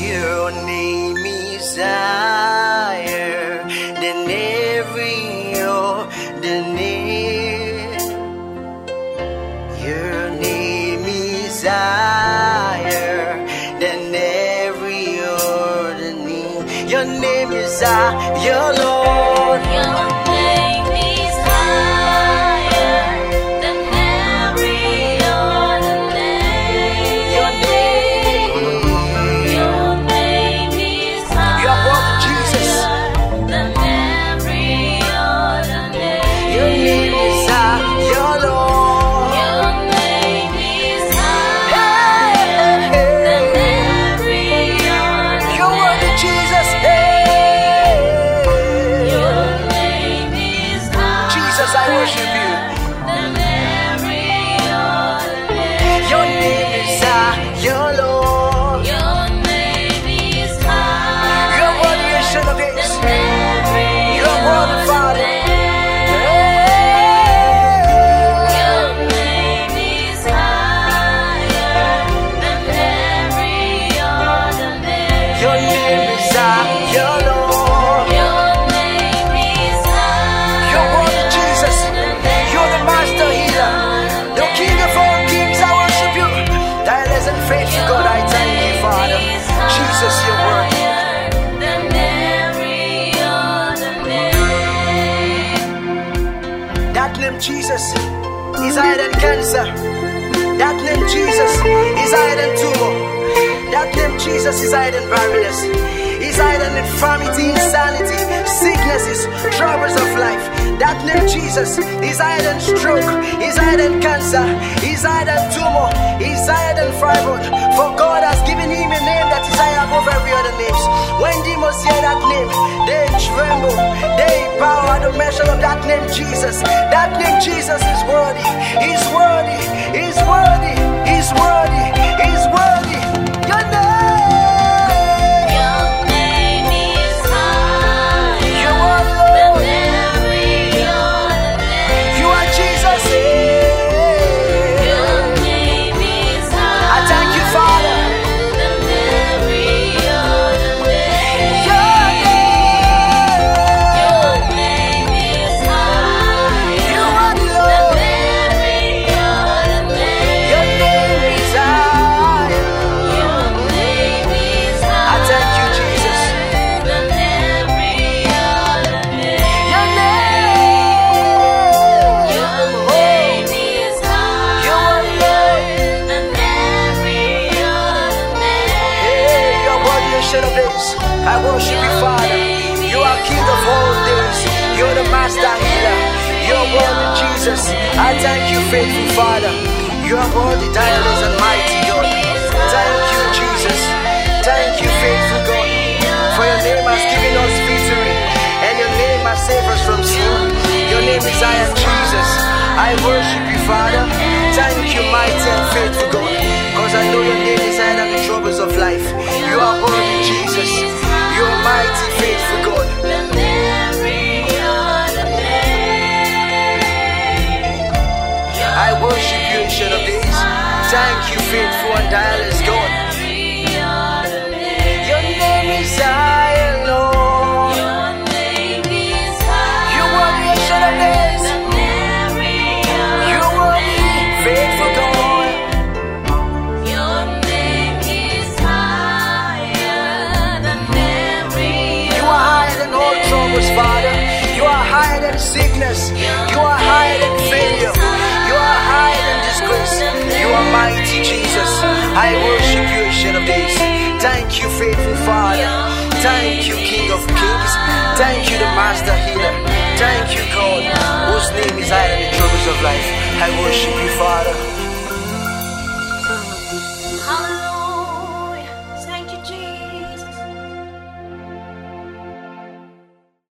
Your name is higher than every other name. Your name is higher than every other name. Your name is higher, Lord. Your name is higher than every other name. Your name is higher. You are born Jesus. Than every other name. Your name is higher, Lord. Your name is higher than every other name. Your word is Jesus. Your name is higher Jesus, I worship you. than every other name. Your name is higher, Lord. Your name is higher Your word is ancient of days. than every Your word, other Father. name. Your name is higher than every other name. Your name is higher, Lord. Your name is higher Your word is Jesus. You're the master healer. The King of all kings, I worship you. Tireless and faithful God, I thank you, Father. Jesus, your word. than every other name. That name Jesus is higher than cancer. That name Jesus is higher than tumor. That name Jesus is higher than barrenness. Is higher than infirmity, insanity, sicknesses, troubles of life. That name Jesus is higher than stroke, is higher than cancer, is higher than tumor, is higher than fibroid. For God has given him a name that is higher above every other names. When demons hear that name, they tremble, they bow at the mention of that name Jesus. That name Jesus is worthy, is worthy, is worthy, is worthy, is worthy. Your name. Your name is higher Your word, than Lord. every other name. You are Jesus. Your name is I higher thank you, Father. than every other name. Your name. Your name is higher You are the than Lord. every other name. Your name is higher. Your name is I thank you, higher Jesus. than every other name. Your name. Your name is higher than every other name. Hey, your body is shed of days. I worship you, Father. You are King of all days. You're the Master Healer. You're worthy, Jesus. I thank you, faithful Father. You are worthy, tireless and mighty God. Thank you, Jesus. Thank you, faithful God. For your name has given us victory, and your name has saved us from sin. Your name is I am Jesus. I worship you, Father. Thank you, mighty and faithful God. Cause I know your name is higher than the troubles of life. You are worthy, Jesus. You are mighty, faithful God. Than every other name. I worship you, Ancient of Days. Thank you, faithful and tireless God. Every other name. Your name is higher, Lord. Your name is higher You are the Ancient of Days. than every You other are the faithful God. Your name is higher than every You are higher than all troubles, Father. You are higher than sickness. You are higher than failure. You are higher than disgrace. You are mighty, Jesus. I worship you, Ancient of Days. Thank you, faithful Father. Thank you, King of Kings. Thank you, the Master Healer. Thank you, God, whose name is higher than the troubles of life. I worship you, Father.